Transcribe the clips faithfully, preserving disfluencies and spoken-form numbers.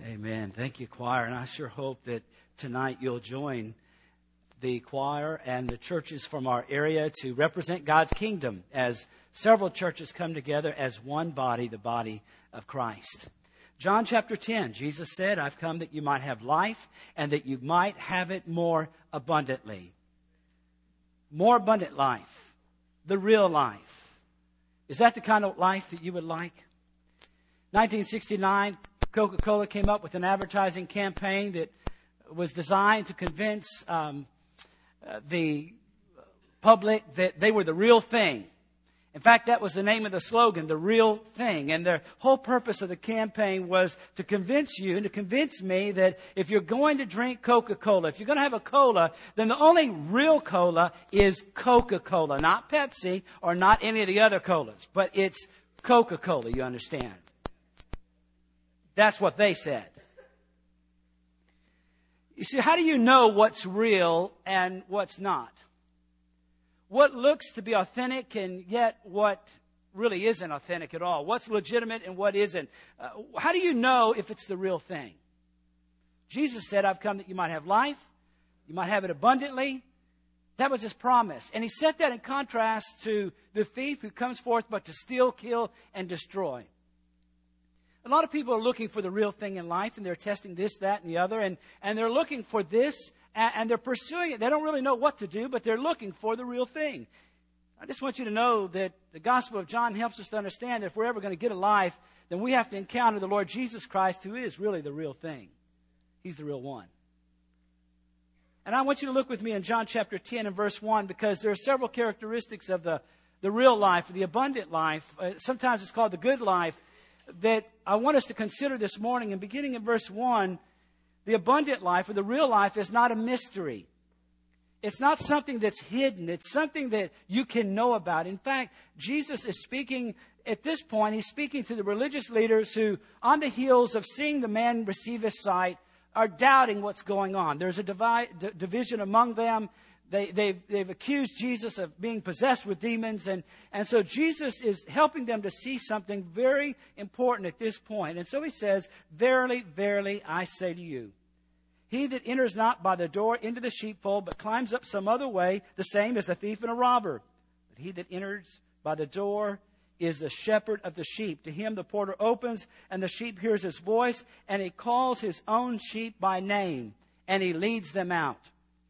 Amen. Thank you, choir. And I sure hope that tonight you'll join the choir and the churches from our area to represent God's kingdom as several churches come together as one body, the body of Christ. John chapter ten, Jesus said, I've come that you might have life and that you might have it more abundantly. More abundant life. The real life. Is that the kind of life that you would like? nineteen sixty-nine, Coca-Cola came up with an advertising campaign that was designed to convince um, uh, the public that they were the real thing. In fact, that was the name of the slogan, the real thing. And the whole purpose of the campaign was to convince you and to convince me that if you're going to drink Coca-Cola, if you're going to have a cola, then the only real cola is Coca-Cola, not Pepsi or not any of the other colas. But it's Coca-Cola, you understand. That's what they said. You see, how do you know what's real and what's not? What looks to be authentic and yet what really isn't authentic at all? What's legitimate and what isn't? Uh, how do you know if it's the real thing? Jesus said, I've come that you might have life, you might have it abundantly. That was his promise. And he set that in contrast to the thief who comes forth but to steal, kill, and destroy. A lot of people are looking for the real thing in life, and they're testing this, that, and the other, and, and they're looking for this, and, and they're pursuing it. They don't really know what to do, but they're looking for the real thing. I just want you to know that the Gospel of John helps us to understand that if we're ever going to get a life, then we have to encounter the Lord Jesus Christ, who is really the real thing. He's the real one. And I want you to look with me in John chapter ten and verse one, because there are several characteristics of the, the real life, the abundant life. Uh, sometimes it's called the good life, that I want us to consider this morning. And beginning in verse one, the abundant life or the real life is not a mystery. It's not something that's hidden. It's something that you can know about. In fact, Jesus is speaking at this point. He's speaking to the religious leaders who, on the heels of seeing the man receive his sight, are doubting what's going on. There's a divi- d- division among them. They, they've, they've accused Jesus of being possessed with demons. And, and so Jesus is helping them to see something very important at this point. And so he says, verily, verily, I say to you, he that enters not by the door into the sheepfold, but climbs up some other way, the same is a thief and a robber. But he that enters by the door is the shepherd of the sheep. To him the porter opens, and the sheep hears his voice, and he calls his own sheep by name, and he leads them out.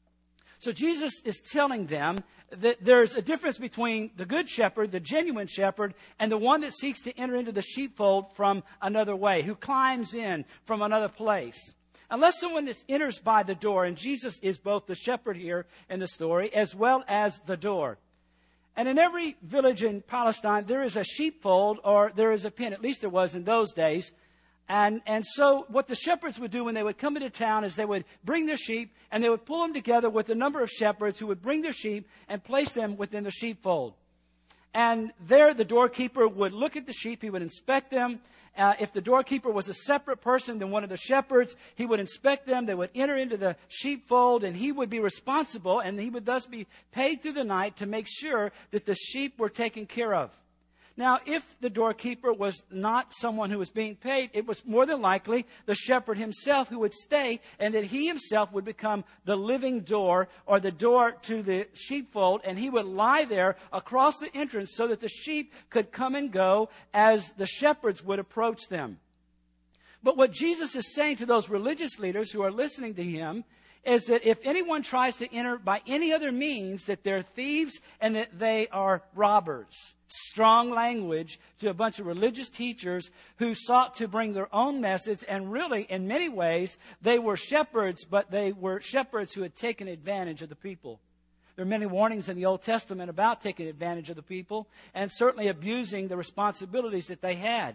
So Jesus is telling them that there's a difference between the good shepherd, the genuine shepherd, and the one that seeks to enter into the sheepfold from another way, who climbs in from another place. Unless someone just enters by the door, and Jesus is both the shepherd here in the story as well as the door. And in every village in Palestine, there is a sheepfold or there is a pen. At least there was in those days. And, and so what the shepherds would do when they would come into town is they would bring their sheep and they would pull them together with a number of shepherds who would bring their sheep and place them within the sheepfold. And there the doorkeeper would look at the sheep. He would inspect them. Uh, if the doorkeeper was a separate person than one of the shepherds, he would inspect them. They would enter into the sheepfold, and he would be responsible, and he would thus be paid through the night to make sure that the sheep were taken care of. Now, if the doorkeeper was not someone who was being paid, it was more than likely the shepherd himself who would stay, and that he himself would become the living door or the door to the sheepfold, and he would lie there across the entrance so that the sheep could come and go as the shepherds would approach them. But what Jesus is saying to those religious leaders who are listening to him is that if anyone tries to enter by any other means, that they're thieves and that they are robbers. Strong language to a bunch of religious teachers who sought to bring their own message. And really, in many ways, they were shepherds, but they were shepherds who had taken advantage of the people. There are many warnings in the Old Testament about taking advantage of the people and certainly abusing the responsibilities that they had.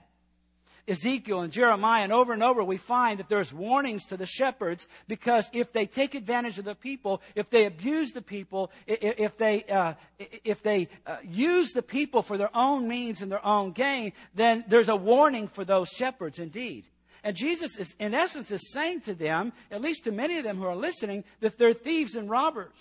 Ezekiel and Jeremiah, and over and over we find that there's warnings to the shepherds, because if they take advantage of the people, if they abuse the people, if they uh, if they uh, use the people for their own means and their own gain, then there's a warning for those shepherds indeed. And Jesus is, in essence, is saying to them, at least to many of them who are listening, that they're thieves and robbers.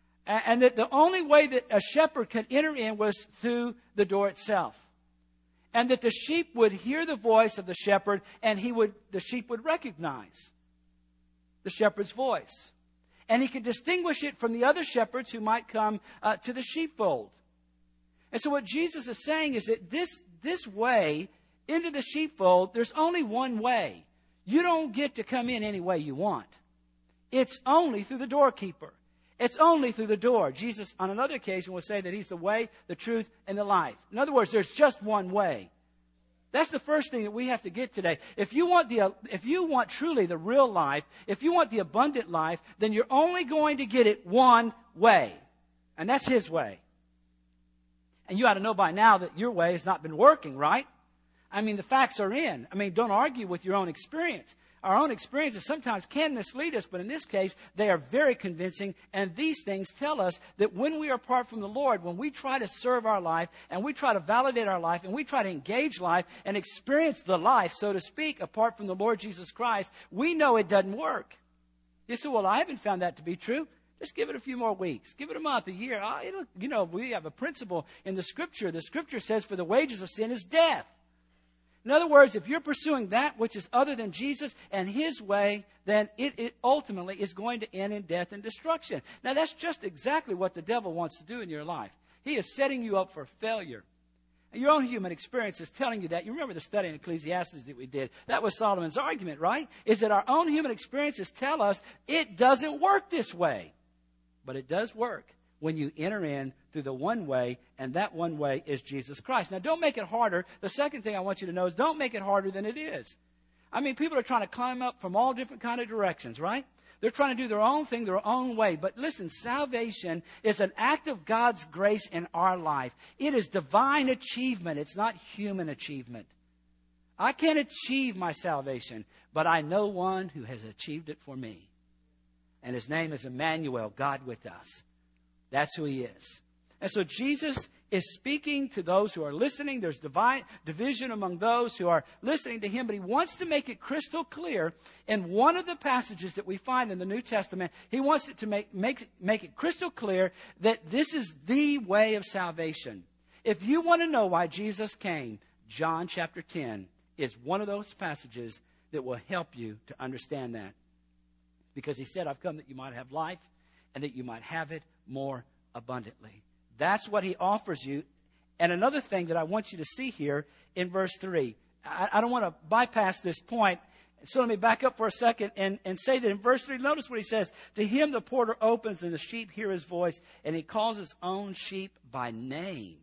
And that the only way that a shepherd could enter in was through the door itself. And that the sheep would hear the voice of the shepherd, and he would, the sheep would recognize the shepherd's voice. And he could distinguish it from the other shepherds who might come uh, to the sheepfold. And so what Jesus is saying is that this, this way into the sheepfold, there's only one way. You don't get to come in any way you want. It's only through the doorkeeper. It's only through the door. Jesus, on another occasion, will say that he's the way, the truth, and the life. In other words, there's just one way. That's the first thing that we have to get today. If you want the, if you want truly the real life, if you want the abundant life, then you're only going to get it one way. And that's his way. And you ought to know by now that your way has not been working, right? I mean, the facts are in. I mean, don't argue with your own experience. Our own experiences sometimes can mislead us, but in this case, they are very convincing. And these things tell us that when we are apart from the Lord, when we try to serve our life, and we try to validate our life, and we try to engage life and experience the life, so to speak, apart from the Lord Jesus Christ, we know it doesn't work. You say, well, I haven't found that to be true. Just give it a few more weeks. Give it a month, a year. Oh, it'll, you know, we have a principle in the Scripture. The Scripture says, for the wages of sin is death. In other words, if you're pursuing that which is other than Jesus and his way, then it, it ultimately is going to end in death and destruction. Now, that's just exactly what the devil wants to do in your life. He is setting you up for failure. And your own human experience is telling you that. You remember the study in Ecclesiastes that we did. That was Solomon's argument, right? Is that our own human experiences tell us it doesn't work this way. But it does work when you enter in through the one way, and that one way is Jesus Christ. Now, don't make it harder. The second thing I want you to know is don't make it harder than it is. I mean, people are trying to climb up from all different kind of directions, right? They're trying to do their own thing, their own way. But listen, salvation is an act of God's grace in our life. It is divine achievement. It's not human achievement. I can't achieve my salvation, but I know one who has achieved it for me. And his name is Emmanuel, God with us. That's who he is. And so Jesus is speaking to those who are listening. There's divine division among those who are listening to him, but he wants to make it crystal clear in one of the passages that we find in the New Testament. He wants it to make, make, make it crystal clear that this is the way of salvation. If you want to know why Jesus came, John chapter ten is one of those passages that will help you to understand that. Because he said, I've come that you might have life and that you might have it more abundantly. That's what he offers you. And another thing that I want you to see here in verse three. I, I don't want to bypass this point. So let me back up for a second and, and say that in verse three, notice what he says. To him the porter opens and the sheep hear his voice, and he calls his own sheep by name.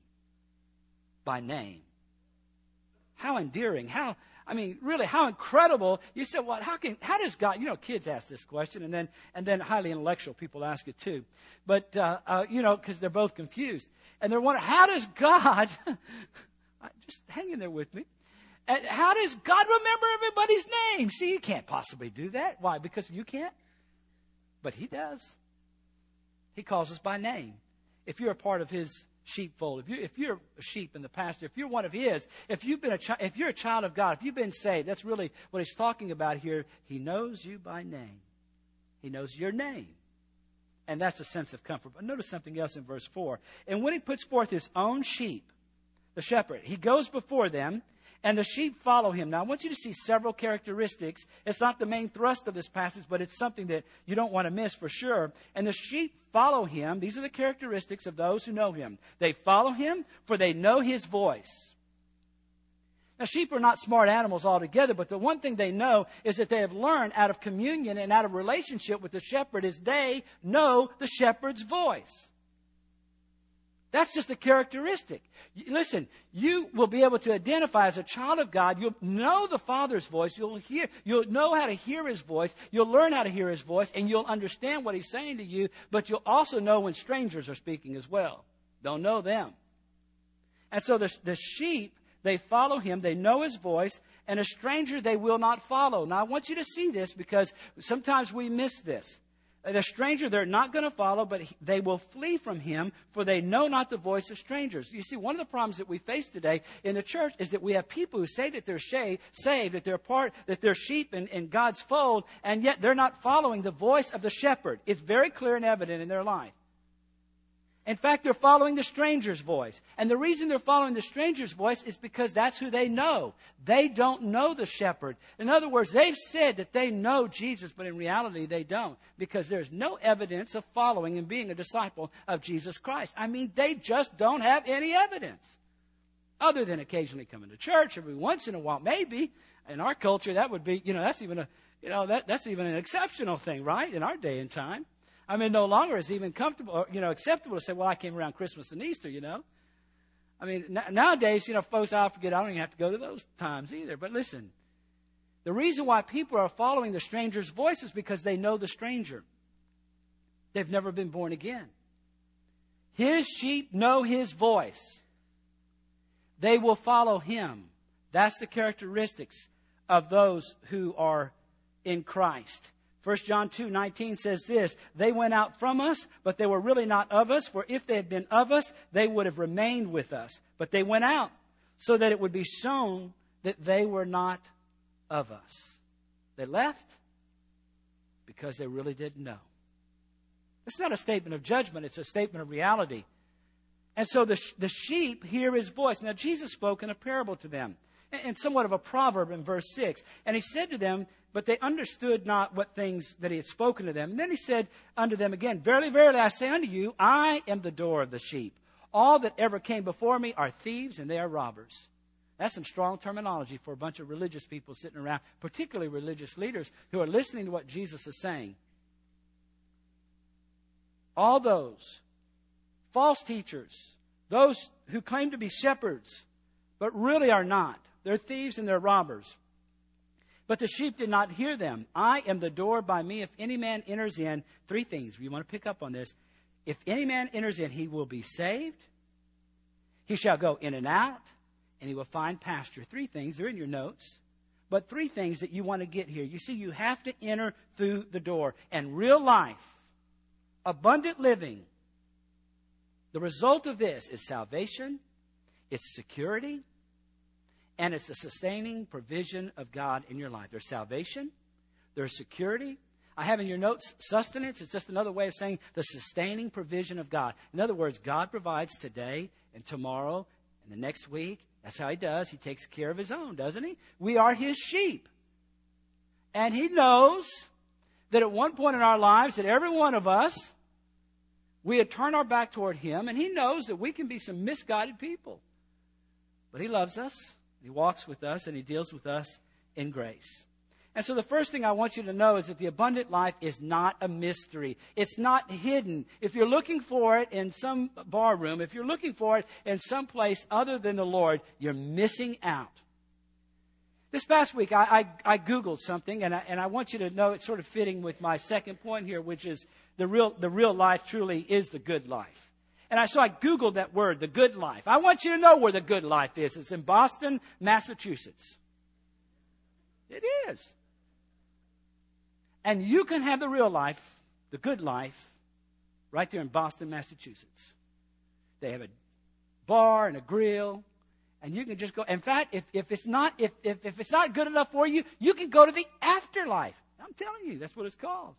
By name. How endearing. How, I mean, really, how incredible. You said, well, how can, how does God, you know, kids ask this question, and then, and then highly intellectual people ask it too. But, uh, uh, you know, because they're both confused. And they're wondering, how does God, just hang in there with me. And how does God remember everybody's name? See, you can't possibly do that. Why? Because you can't? But he does. He calls us by name. If you're a part of his sheepfold, if you if you're a sheep in the pasture, if you're one of his, if you've been a chi- if you're a child of God, if you've been saved, that's really what he's talking about here. He knows you by name. He knows your name. And that's a sense of comfort. But notice something else in verse four. And when he puts forth his own sheep, the shepherd, he goes before them, and the sheep follow him. Now, I want you to see several characteristics. It's not the main thrust of this passage, but it's something that you don't want to miss for sure. And the sheep follow him. These are the characteristics of those who know him. They follow him, for they know his voice. Now, sheep are not smart animals altogether, but the one thing they know is that they have learned out of communion and out of relationship with the shepherd is they know the shepherd's voice. That's just a characteristic. Listen, you will be able to identify as a child of God. You'll know the Father's voice. You'll hear, you'll know how to hear his voice. You'll learn how to hear his voice, and you'll understand what he's saying to you, but you'll also know when strangers are speaking as well. They'll know them. And so the, the sheep, they follow him. They know his voice, and a stranger they will not follow. Now, I want you to see this because sometimes we miss this. The stranger they're not going to follow, but they will flee from him, for they know not the voice of strangers. You see, one of the problems that we face today in the church is that we have people who say that they're saved, that they're part, that they're sheep in, in God's fold, and yet they're not following the voice of the shepherd. It's very clear and evident in their life. In fact, they're following the stranger's voice. And the reason they're following the stranger's voice is because that's who they know. They don't know the shepherd. In other words, they've said that they know Jesus, but in reality they don't, because there's no evidence of following and being a disciple of Jesus Christ. I mean, they just don't have any evidence, other than occasionally coming to church every once in a while. Maybe in our culture that would be, you know, that's even a, you know, that that's even an exceptional thing, right? In our day and time. I mean, no longer is it even comfortable, or, you know, acceptable to say, well, I came around Christmas and Easter, you know. I mean, n- nowadays, you know, folks, I forget, I don't even have to go to those times either. But listen, the reason why people are following the stranger's voice is because they know the stranger. They've never been born again. His sheep know his voice. They will follow him. That's the characteristics of those who are in Christ. First John two nineteen says this, they went out from us, but they were really not of us. For if they had been of us, they would have remained with us. But they went out so that it would be shown that they were not of us. They left because they really didn't know. It's not a statement of judgment. It's a statement of reality. And so the, the sheep hear his voice. Now, Jesus spoke in a parable to them, and somewhat of a proverb in verse six. And he said to them, but they understood not what things that he had spoken to them. And then he said unto them again, verily, verily, I say unto you, I am the door of the sheep. All that ever came before me are thieves, and they are robbers. That's some strong terminology for a bunch of religious people sitting around, particularly religious leaders who are listening to what Jesus is saying. All those false teachers, those who claim to be shepherds, but really are not. They're thieves and they're robbers. But the sheep did not hear them. I am the door. By me, if any man enters in, three things. We want to pick up on this. If any man enters in, he will be saved. He shall go in and out, and he will find pasture. Three things. They're in your notes. But three things that you want to get here. You see, you have to enter through the door. And real life, abundant living, the result of this is salvation, it's security, and it's the sustaining provision of God in your life. There's salvation. There's security. I have in your notes sustenance. It's just another way of saying the sustaining provision of God. In other words, God provides today and tomorrow and the next week. That's how he does. He takes care of his own, doesn't he? We are his sheep. And he knows that at one point in our lives that every one of us, we had turned our back toward him. And he knows that we can be some misguided people. But he loves us. He walks with us, and he deals with us in grace. And so the first thing I want you to know is that the abundant life is not a mystery. It's not hidden. If you're looking for it in some bar room, if you're looking for it in some place other than the Lord, you're missing out. This past week, I, I, I Googled something, and I, and I want you to know it's sort of fitting with my second point here, which is the real, the real life truly is the good life. And I, so I Googled that word, the good life. I want you to know where the good life is. It's in Boston, Massachusetts. It is. And you can have the real life, the good life, right there in Boston, Massachusetts. They have a bar and a grill, and you can just go. In fact, if, if it's not if, if, if it's not good enough for you, you can go to the afterlife. I'm telling you, that's what it's called.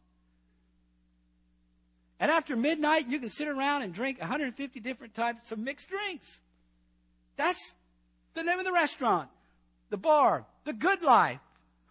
And after midnight, you can sit around and drink one hundred fifty different types of mixed drinks. That's the name of the restaurant, the bar, the good life.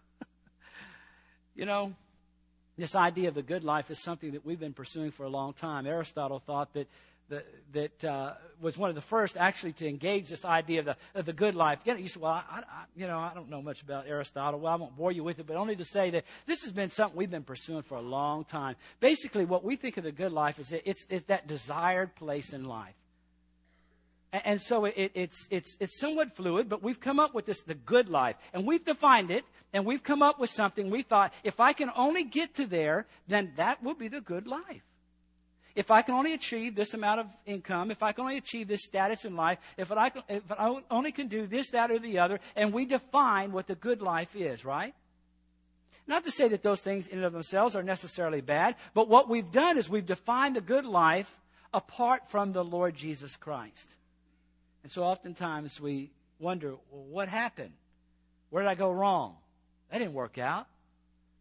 You know, this idea of the good life is something that we've been pursuing for a long time. Aristotle thought that that, that uh, was one of the first actually to engage this idea of the, of the good life. You know, you say, well, I, I, you know, I don't know much about Aristotle. Well, I won't bore you with it, but only to say that this has been something we've been pursuing for a long time. Basically, what we think of the good life is that it's, it's that desired place in life. And, and so it, it's, it's, it's somewhat fluid, but we've come up with this, the good life. And we've defined it, and we've come up with something. We thought, if I can only get to there, then that will be the good life. If I can only achieve this amount of income, if I can only achieve this status in life, if I, can, if I only can do this, that, or the other, and we define what the good life is, right? Not to say that those things in and of themselves are necessarily bad, but what we've done is we've defined the good life apart from the Lord Jesus Christ. And so oftentimes we wonder, well, what happened? Where did I go wrong? That didn't work out.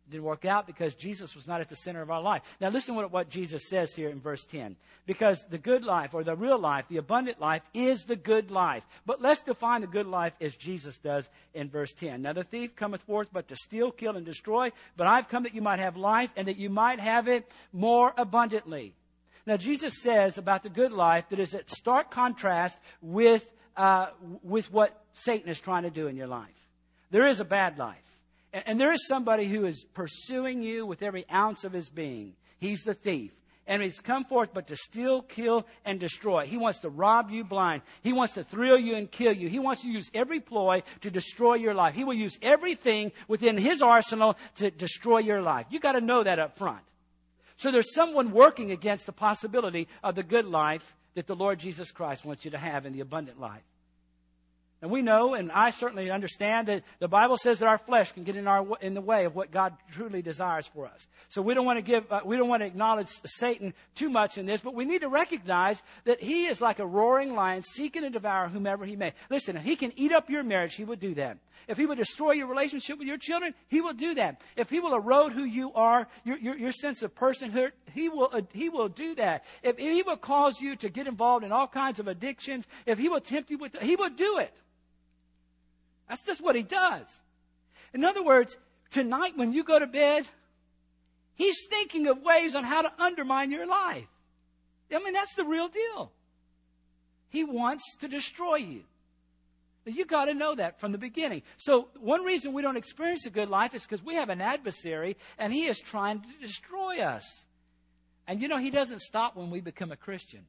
didn't work out because Jesus was not at the center of our life. Now listen to what, what Jesus says here in verse ten. Because the good life, or the real life, the abundant life, is the good life. But let's define the good life as Jesus does in verse ten. Now the thief cometh forth but to steal, kill, and destroy. But I've come that you might have life, and that you might have it more abundantly. Now Jesus says about the good life that is at stark contrast with, uh, with what Satan is trying to do in your life. There is a bad life. And, and there is somebody who is pursuing you with every ounce of his being. He's the thief. And he's come forth but to steal, kill, and destroy. He wants to rob you blind. He wants to thrill you and kill you. He wants to use every ploy to destroy your life. He will use everything within his arsenal to destroy your life. You've got to know that up front. So there's someone working against the possibility of the good life that the Lord Jesus Christ wants you to have in the abundant life. And we know, and I certainly understand, that the Bible says that our flesh can get in our in the way of what God truly desires for us. So we don't want to give, uh, we don't want to acknowledge Satan too much in this, but we need to recognize that he is like a roaring lion seeking to devour whomever he may. Listen, if he can eat up your marriage, he will do that. If he will destroy your relationship with your children, he will do that. If he will erode who you are, your your, your sense of personhood, he will uh, he will do that. If, if he will cause you to get involved in all kinds of addictions, if he will tempt you with, he will do it. That's just what he does. In other words, tonight when you go to bed, he's thinking of ways on how to undermine your life. I mean, that's the real deal. He wants to destroy you. You got to know that from the beginning. So one reason we don't experience a good life is because we have an adversary and he is trying to destroy us. And you know, he doesn't stop when we become a Christian.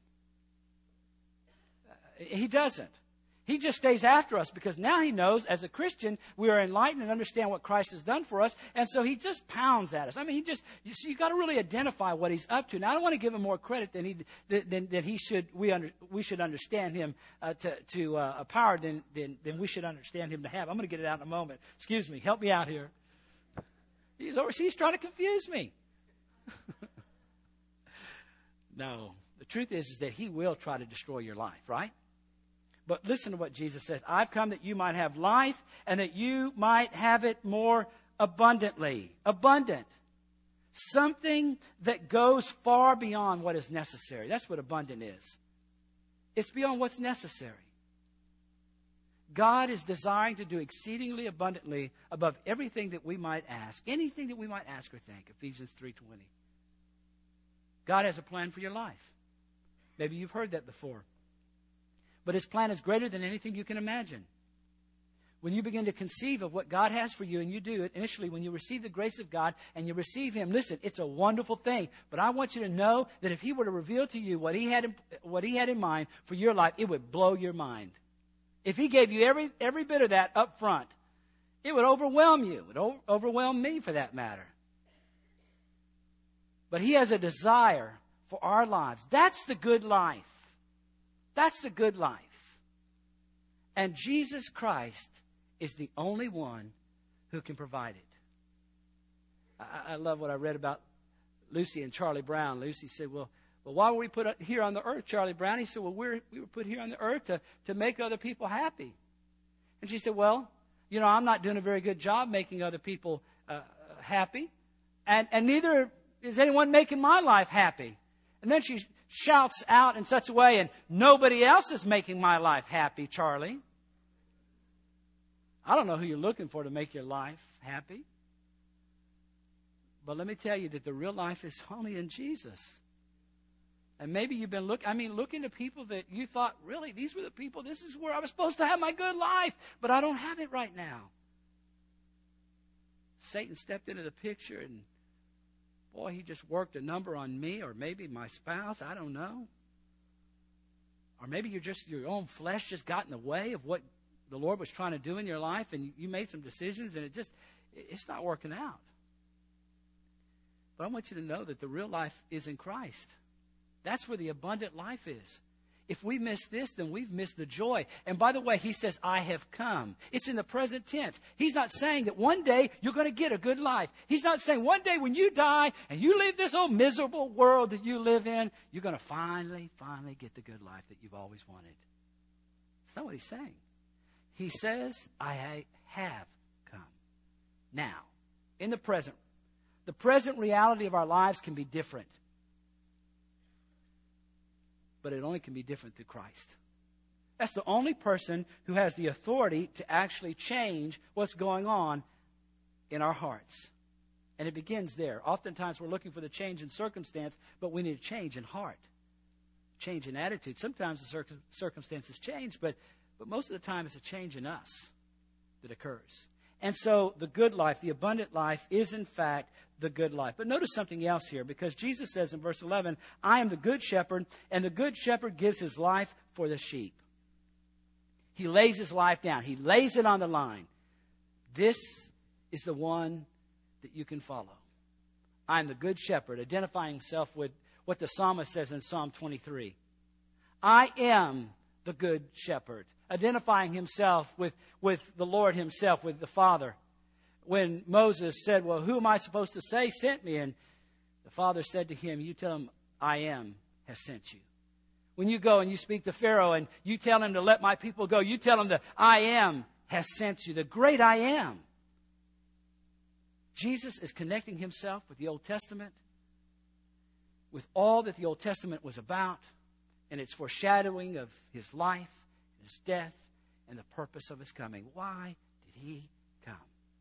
He doesn't. He just stays after us because now he knows as a Christian we are enlightened and understand what Christ has done for us. And so he just pounds at us. I mean, he just, you see, you got to really identify what he's up to. Now, I don't want to give him more credit than he, than, than he should, we under, we should understand him uh, to, to uh, a power than, than, than we should understand him to have. I'm going to get it out in a moment. Excuse me. Help me out here. He's overseas he's trying to confuse me. No, the truth is, is that he will try to destroy your life, right? But listen to what Jesus says. I've come that you might have life and that you might have it more abundantly. Abundant. Something that goes far beyond what is necessary. That's what abundant is. It's beyond what's necessary. God is desiring to do exceedingly abundantly above everything that we might ask. Anything that we might ask or think. Ephesians three twenty. God has a plan for your life. Maybe you've heard that before. But his plan is greater than anything you can imagine. When you begin to conceive of what God has for you, and you do it initially when you receive the grace of God and you receive him, listen, it's a wonderful thing. But I want you to know that if he were to reveal to you what he had in, what he had in mind for your life, it would blow your mind. If he gave you every, every bit of that up front, it would overwhelm you. It would overwhelm me for that matter. But he has a desire for our lives. That's the good life. That's the good life. And Jesus Christ is the only one who can provide it. I, I love what I read about Lucy and Charlie Brown. Lucy said, well, well, why were we put here on the earth, Charlie Brown? He said, well, we're, we were put here on the earth to, to make other people happy. And she said, well, you know, I'm not doing a very good job making other people uh, happy. And, and neither is anyone making my life happy. And then she shouts out in such a way, and nobody else is making my life happy, Charlie. I don't know who you're looking for to make your life happy. But let me tell you that the real life is only in Jesus. And maybe you've been looking, I mean, looking to people that you thought, really, these were the people, this is where I was supposed to have my good life, but I don't have it right now. Satan stepped into the picture and boy, he just worked a number on me or maybe my spouse. I don't know. Or maybe you're just, your own flesh just got in the way of what the Lord was trying to do in your life and you made some decisions and it just, it's not working out. But I want you to know that the real life is in Christ. That's where the abundant life is. If we miss this, then we've missed the joy. And by the way, he says, I have come. It's in the present tense. He's not saying that one day you're going to get a good life. He's not saying one day when you die and you leave this old miserable world that you live in, you're going to finally, finally get the good life that you've always wanted. That's not what he's saying. He says, I have come. Now, in the present, The present reality of our lives can be different. But it only can be different through Christ. That's the only person who has the authority to actually change what's going on in our hearts. And it begins there. Oftentimes we're looking for the change in circumstance, but we need a change in heart. Change in attitude. Sometimes the circum- circumstances change, but, but most of the time it's a change in us that occurs. And so the good life, the abundant life, is in fact the good life. But notice something else here, because Jesus says in verse eleven, I am the good shepherd, and the good shepherd gives his life for the sheep. He lays his life down. He lays it on the line. This is the one that you can follow. I am the good shepherd, identifying himself with what the psalmist says in Psalm twenty-three. I am the good shepherd, identifying himself with, with the Lord himself, with the Father. When Moses said, well, who am I supposed to say sent me? And the Father said to him, you tell him, I am has sent you. When you go and you speak to Pharaoh and you tell him to let my people go, you tell him that I am has sent you, the great I am. Jesus is connecting himself with the Old Testament, with all that the Old Testament was about, and its foreshadowing of his life, his death, and the purpose of his coming. Why did he come?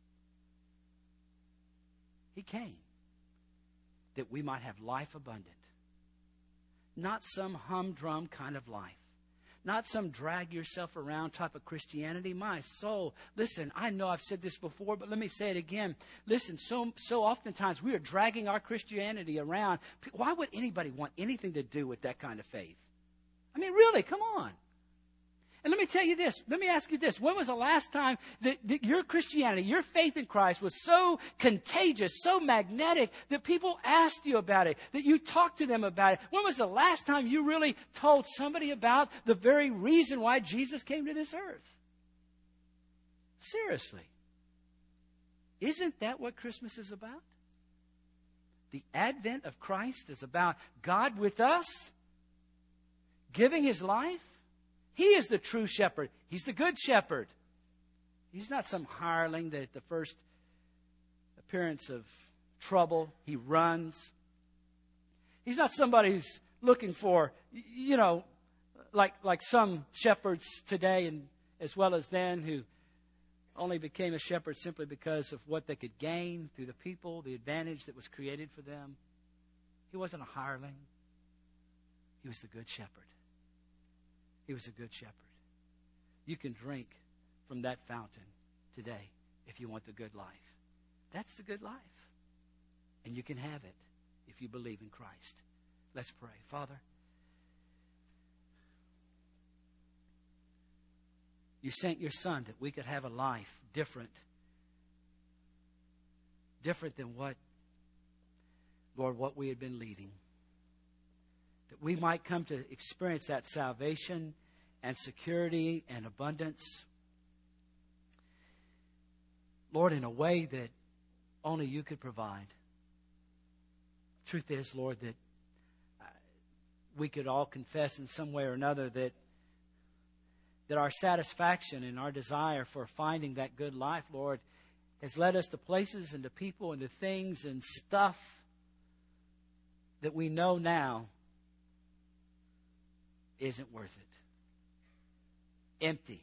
He came that we might have life abundant. Not some humdrum kind of life. Not some drag yourself around type of Christianity. My soul, listen, I know I've said this before, but let me say it again. Listen, so, so oftentimes we are dragging our Christianity around. Why would anybody want anything to do with that kind of faith? I mean, really, come on. And let me tell you this. Let me ask you this. When was the last time that, that your Christianity, your faith in Christ was so contagious, so magnetic that people asked you about it, that you talked to them about it? When was the last time you really told somebody about the very reason why Jesus came to this earth? Seriously. Isn't that what Christmas is about? The advent of Christ is about God with us, giving his life. He is the true shepherd. He's the good shepherd. He's not some hireling that at the first appearance of trouble, he runs. He's not somebody who's looking for, you know, like, like some shepherds today and as well as then, who only became a shepherd simply because of what they could gain through the people, the advantage that was created for them. He wasn't a hireling. He was the good shepherd. He was a good shepherd. You can drink from that fountain today if you want the good life. That's the good life. And you can have it if you believe in Christ. Let's pray. Father, you sent your Son that we could have a life different. Different than what, Lord, what we had been leading. That we might come to experience that salvation and security and abundance, Lord, in a way that only you could provide. Truth is, Lord, that we could all confess in some way or another that that our satisfaction and our desire for finding that good life, Lord, has led us to places and to people and to things and stuff that we know now isn't worth it. Empty.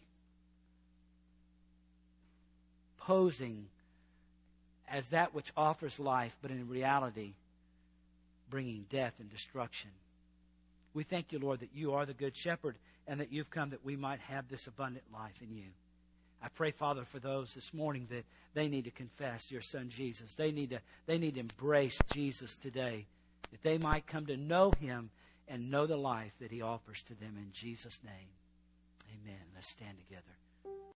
Posing as that which offers life, but in reality, bringing death and destruction. We thank you, Lord, that you are the good shepherd and that you've come that we might have this abundant life in you. I pray, Father, for those this morning that they need to confess your Son, Jesus. They need to, they need to embrace Jesus today, that they might come to know him and know the life that he offers to them in Jesus' name. Amen. Let's stand together.